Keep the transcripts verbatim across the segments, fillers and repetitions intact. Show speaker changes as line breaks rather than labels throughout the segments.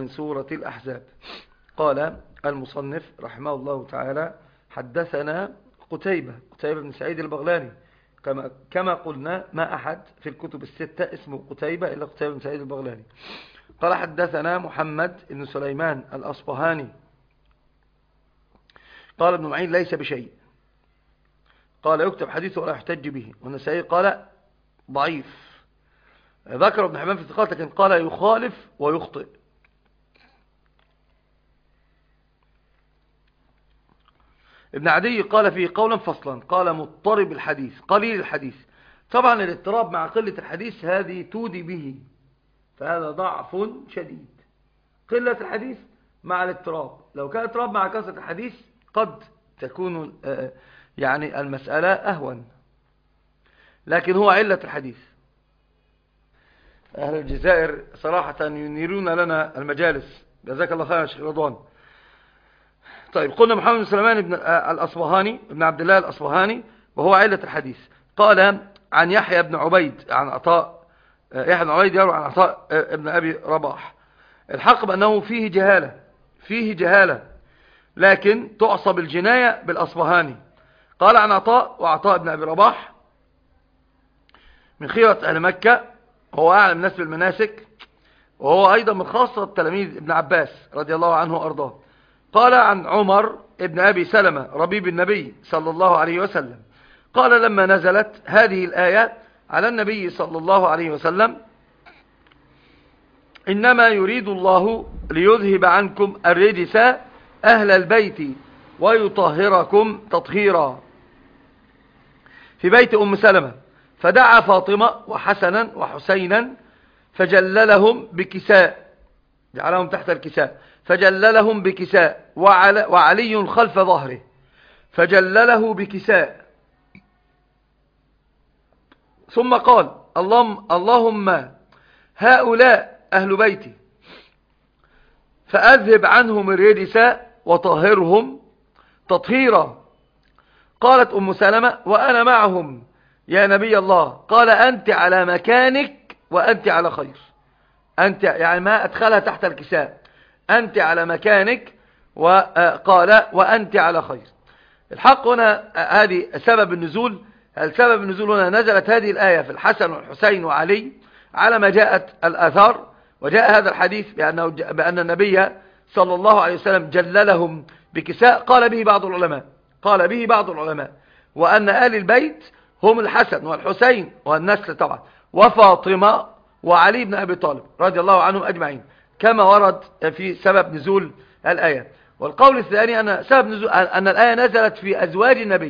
من سورة الأحزاب. قال المصنف رحمه الله تعالى: حدثنا قتيبة قتيبة بن سعيد البغلاني، كما كما قلنا ما أحد في الكتب الستة اسمه قتيبة إلا قتيبة بن سعيد البغلاني. قال حدثنا محمد بن سليمان الأصبهاني قال ابن معين ليس بشيء، قال يكتب حديثه ولا يحتج به. والنسائي قال ضعيف. ذكر ابن حبان في الثقات لكن قال يخالف ويخطئ. ابن عدي قال فيه قولا فصلا، قال مضطرب الحديث قليل الحديث. طبعا الاضطراب مع قلة الحديث هذه تودي به، فهذا ضعف شديد. قلة الحديث مع الاضطراب، لو كان اضطراب مع كثرة الحديث قد تكون يعني المسألة أهون، لكن هو علة الحديث. أهل الجزائر صراحة ينيرون لنا المجالس، جزاك الله خير يا شيخ رضوان. طيب، قلنا محمد بن سليمان بن الأصبهاني ابن عبد الله الأصبهاني وهو علة الحديث. قال عن يحيى بن عبيد عن عطاء، يحيى بن عبيد يروي عن عطاء ابن أبي رباح. الحق بأنه فيه جهالة فيه جهالة لكن تعصب الجناية بالأصبهاني. قال عن عطاء، وعطاء ابن أبي رباح من خيرة أهل مكة، هو أعلم الناس بالمناسك، وهو أيضا من خاصة تلاميذ ابن عباس رضي الله عنه وأرضاه. قال عن عمر ابن أبي سلمة ربيب النبي صلى الله عليه وسلم قال لما نزلت هذه الآية على النبي صلى الله عليه وسلم: إنما يريد الله ليذهب عنكم الرجس أهل البيت ويطهركم تطهيرا، في بيت أم سلمة، فدعا فاطمة وحسنا وحسينا فجللهم بكساء، جعلهم تحت الكساء، فجللهم بكساء، وعلي, وعلي خلف ظهره فجلله بكساء، ثم قال: اللهم, اللهم هؤلاء أهل بيتي فأذهب عنهم الرجس وطهرهم تطهيرا. قالت أم سلمة: وأنا معهم يا نبي الله. قال: أنت على مكانك وأنت على خير. أنت يعني ما أدخلها تحت الكساء، أنت على مكانك، وقال: وأنت على خير. الحق هنا هذه سبب النزول. السبب النزول هنا نزلت هذه الآية في الحسن والحسين وعلي على ما جاءت الآثار، وجاء هذا الحديث بأنه بأن النبي صلى الله عليه وسلم جللهم بكساء، قال به بعض العلماء قال به بعض العلماء وأن آل البيت هم الحسن والحسين والنسل طبعا، وفاطمة وعلي بن أبي طالب رضي الله عنهم أجمعين، كما ورد في سبب نزول الآية. والقول الثاني أن سبب نزول أن الآية نزلت في أزواج النبي،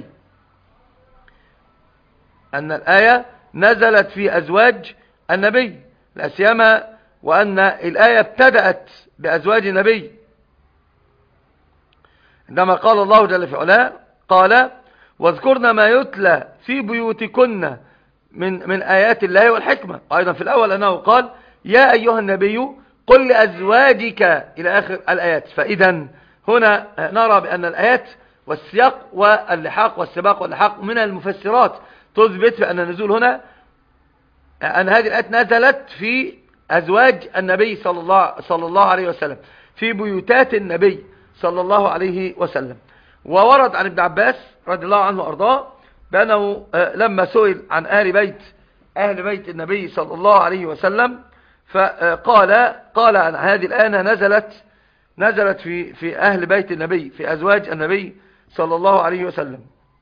أن الآية نزلت في أزواج النبي لا سيما، وأن الآية ابتدأت بأزواج النبي عندما قال الله جل في علاه: قال: واذكرن ما يتلى في بيوتكن من من آيات الله والحكمة. أيضا في الأول أنه قال: يا أيها النبي قل لأزواجك إلى آخر الآيات. فإذا هنا نرى بأن الآيات والسياق واللحاق والسباق واللحاق من المفسرات تثبت بأن النزول هنا أن هذه الآيات نزلت في أزواج النبي صلى الله, صلى الله عليه وسلم، في بيوتات النبي صلى الله عليه وسلم. وورد عن ابن عباس رضي الله عنه وأرضاه بأنه لما سئل عن آل بيت أهل بيت النبي صلى الله عليه وسلم فقال قال عن هذه الآية نزلت نزلت في في أهل بيت النبي، في أزواج النبي صلى الله عليه وسلم.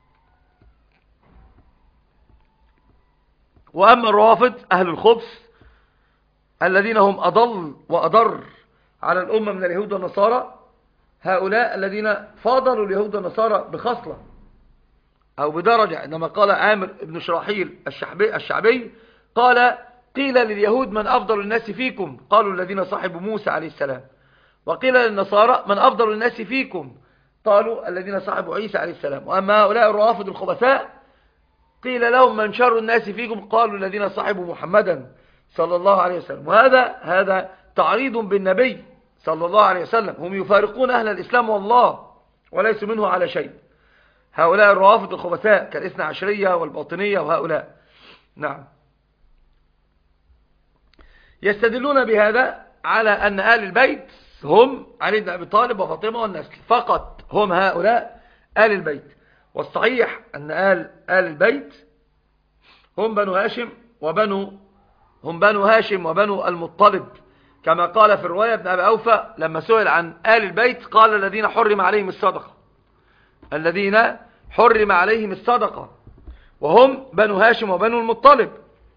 وأما الروافض أهل الخبث الذين هم أضل وأضر على الأمة من اليهود والنصارى، هؤلاء الذين فاضلوا اليهود والنصارى بخصلة أو بدرجة، عندما قال عامر بن شراحيل الشعبي, الشعبي قال: قيل لليهود من أفضل الناس فيكم؟ قالوا الذين صاحبوا موسى عليه السلام. وقيل للنصارى من أفضل الناس فيكم؟ قالوا الذين صاحبوا عيسى عليه السلام. وأما هؤلاء الروافض الخبثاء قيل لهم من شر الناس فيكم؟ قالوا الذين صاحبوا محمدا صلى الله عليه وسلم. وهذا هذا تعريض بالنبي صلى الله عليه وسلم. هم يفارقون أهل الإسلام والله وليسوا منه على شيء، هؤلاء الروافض الخبثاء كالاثنى عشرية والباطنية وهؤلاء. نعم، يستدلون بهذا على أن آل البيت هم علي بن أبي طالب وفاطمة والنسل فقط، هم هؤلاء آل البيت. والصحيح أن آل, آل البيت هم بنو هاشم وبنو هم بنو هاشم وبنو المطلب، كما قال في الرواية ابن أبي أوفى لما سئل عن آل البيت قال الذين حرم عليهم الصدقة، الذين حرم عليهم الصدقة، وهم بنو هاشم وبنو المطلب.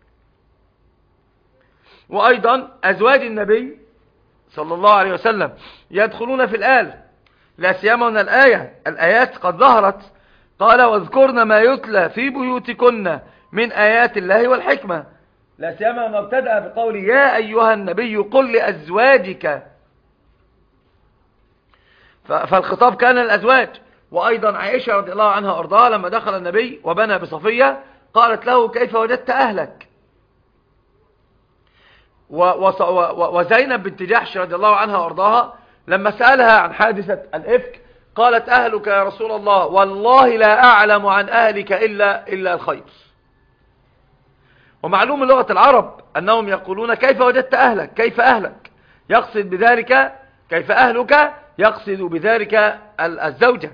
وأيضا أزواج النبي صلى الله عليه وسلم يدخلون في الآل، لا سيما أن الآية الآيات قد ظهرت، قال واذكرن ما يتلى في بيوتكن من آيات الله والحكمة، لا سيما أن ابتدأ بقول يا أيها النبي قل لأزواجك، فالخطاب كان للأزواج. وأيضا عائشة رضي الله عنها وأرضاها لما دخل النبي وبنى بصفية قالت له كيف وجدت أهلك؟ وزينب بنت جحش رضي الله عنها وأرضاها لما سألها عن حادثة الإفك قالت أهلك يا رسول الله والله لا أعلم عن أهلك إلا, إلا الخير. ومعلوم لغة العرب أنهم يقولون كيف وجدت أهلك، كيف أهلك، يقصد بذلك كيف أهلك، يقصد بذلك الزوجة.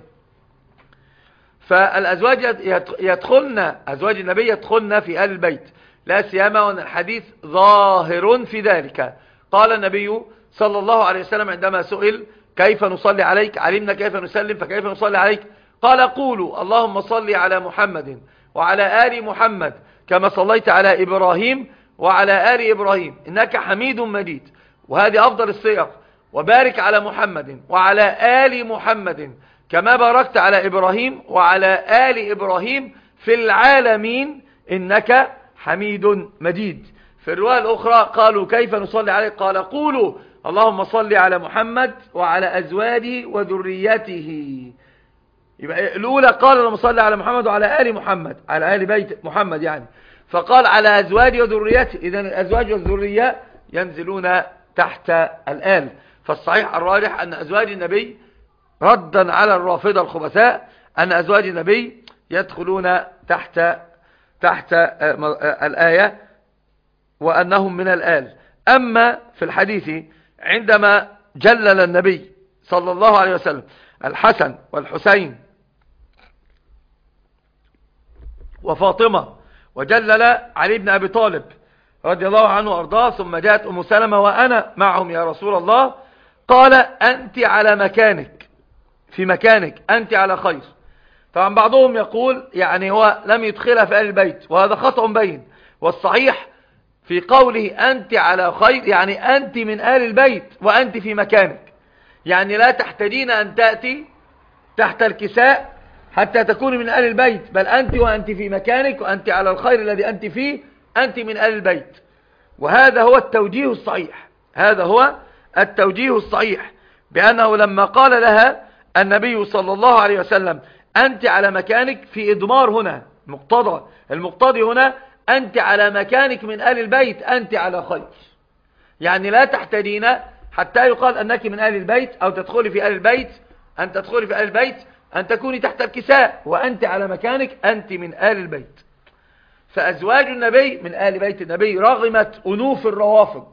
فالأزواج يدخلن، أزواج النبي يدخلن في آل البيت، لا سيما وأن الحديث ظاهر في ذلك. قال النبي صلى الله عليه وسلم عندما سئل كيف نصلي عليك، علمنا كيف نسلم فكيف نصلي عليك، قال قولوا اللهم صل على محمد وعلى آل محمد كما صليت على إبراهيم وعلى آل إبراهيم إنك حميد مجيد، وهذه أفضل الصيغ، وبارك على محمد وعلى آل محمد كما باركت على إبراهيم وعلى آل إبراهيم في العالمين إنك حميد مجيد. في الرواية الأخرى قالوا كيف نصلي عليه، قال قولوا اللهم صل على محمد وعلى أزواجه وذريته. يبقى الأولى قال اللهم صل على محمد وعلى آل محمد، على آل بيت محمد يعني، فقال على أزواجه وذريته، إذن الأزواج والذرية ينزلون تحت الآل. فالصحيح الراجح أن أزواج النبي ردا على الرافضة الخبثاء أن أزواج النبي يدخلون تحت تحت الآية وأنهم من الآل. أما في الحديث عندما جلل النبي صلى الله عليه وسلم الحسن والحسين وفاطمة وجلل علي بن أبي طالب رضي الله عنه وأرضاه، ثم جاءت أم سلمة وأنا معهم يا رسول الله، قال أنت على مكانك، في مكانك أنت على خير. طبعا بعضهم يقول يعني هو لم يدخلها في آل البيت، وهذا خطأ بين، والصحيح في قوله أنت على خير يعني أنت من آل البيت وأنت في مكانك، يعني لا تحتاجين أن تأتي تحت الكساء حتى تكون من آل البيت، بل أنت وأنت في مكانك وأنت على الخير الذي أنت فيه أنت من آل البيت. وهذا هو التوجيه الصحيح، هذا هو التوجيه الصحيح، بأنه لما قال لها النبي صلى الله عليه وسلم أنت على مكانك، في إضمار هنا مقتضى، المقتضي هنا أنت على مكانك من آل البيت أنت على خير، يعني لا تحتاجين حتى يقال أنك من آل البيت أو تدخلي في آل البيت، أن تدخلي في آل البيت أن تكوني تحت الكساء وأنت على مكانك أنت من آل البيت. فأزواج النبي من آل بيت النبي رغمت أنوف الروافض،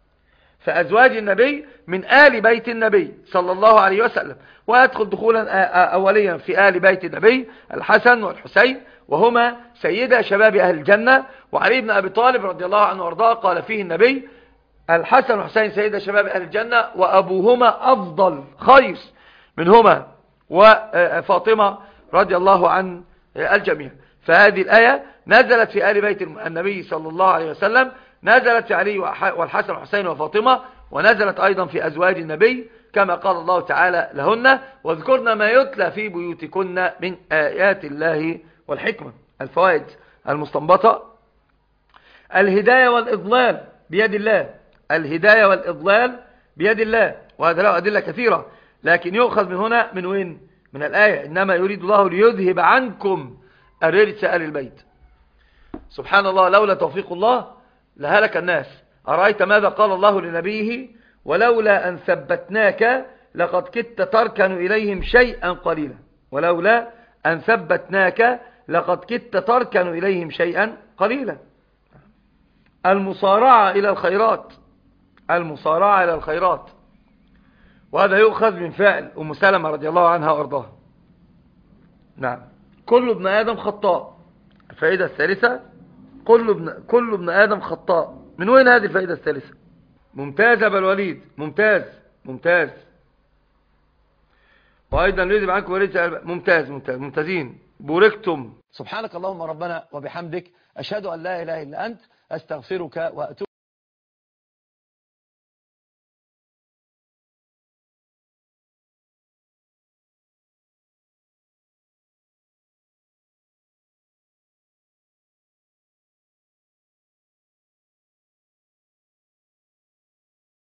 فأزواج النبي من آل بيت النبي صلى الله عليه وسلم. ويدخل دخولا أوليا في آل بيت النبي الحسن والحسين، وهما سيدا شباب أهل الجنة. وعلي بن أبي طالب رضي الله عنه وارضاه قال فيه النبي الحسن والحسين سيدا شباب أهل الجنة وأبوهما أفضل خير منهما، وفاطمة رضي الله عن الجميع. فهذه الآية نزلت في آل بيت النبي صلى الله عليه وسلم، نزلت في علي والحسن والحسين وفاطمة، ونزلت أيضا في أزواج النبي كما قال الله تعالى لهن واذكرن ما يتلى في بيوتكن من آيات الله والحكمة. الفوائد المستنبطة: الهداية والإضلال بيد الله، الهداية والإضلال بيد الله، وهذا له أدلة كثيرة، لكن يؤخذ من هنا من وين؟ من الآية إنما يريد الله ليذهب عنكم الرجس آل البيت. سبحان الله، لولا توفيق الله لهلك الناس. أرأيت ماذا قال الله لنبيه؟ ولولا أن ثبتناك لقد كدت تركن إليهم شيئا قليلا، ولولا أن ثبتناك لقد كدت تركن إليهم شيئا قليلا. المصارعة إلى الخيرات، المصارعة إلى الخيرات، وهذا يؤخذ من فعل أم سلمة رضي الله عنها وأرضاها. نعم. كل ابن آدم خطاء. الفائدة الثالثة، كل ابن, كل ابن آدم خطاء. من وين هذه الفائدة الثالثة؟ ممتاز يا أبا الوليد، ممتاز ممتاز. وأيضا نريد معكم وليد، ممتاز ممتاز ممتازين، بوركتم.
سبحانك اللهم ربنا وبحمدك، أشهد أن لا إله إلا أنت، أستغفرك وأتوب